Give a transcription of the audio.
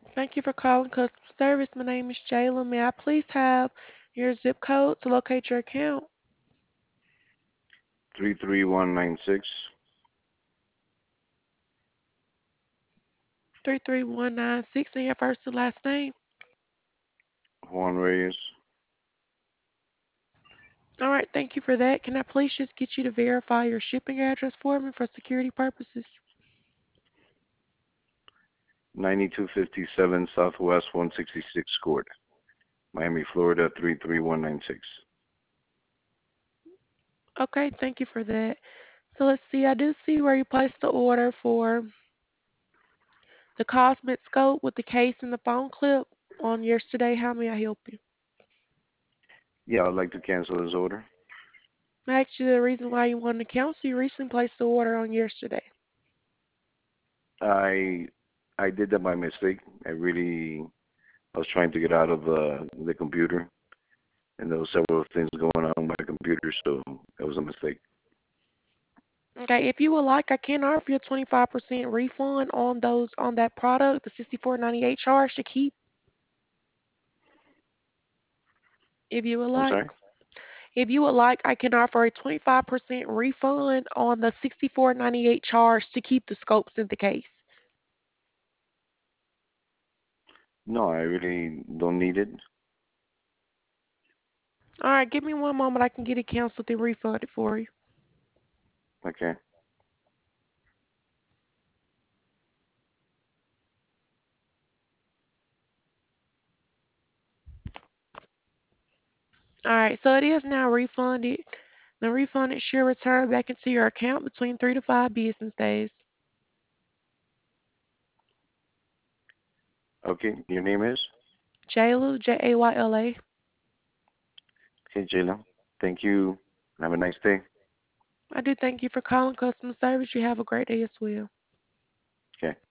Thank you for calling customer service. My name is Jayla. May I please have your zip code to locate your account? 33196. 33196 and your first and last name. Juan Reyes. All right, thank you for that. Can I please just get you to verify your shipping address for me for security purposes? 9257 Southwest 166 Court, Miami, Florida 33196. Okay, thank you for that. So let's see, I do see where you placed the order for the Cosmic Scope with the case and the phone clip on yesterday. How may I help you? Yeah, I'd like to cancel this order. Actually, the reason why you wanted to cancel, you recently placed the order on yesterday. I I did that by mistake. I was trying to get out of the computer, and there were several things going on with my computer, so it was a mistake. Okay, if you would like, I can offer you a 25% refund on that product, the 64.98 charge to keep, if you would I'm like. sorry? If you would like, I can offer a 25% refund on the 64.98 charge to keep the scopes in the case. No, I really don't need it. All right, give me one moment. I can get it canceled and refunded for you. Okay. All right, so it is now refunded. The refund is sure return back into your account between 3 to 5 business days. Okay, your name is? Jayla, Jayla. Okay, Jayla. Thank you. Have a nice day. I do thank you for calling customer service. You have a great day as well. Okay.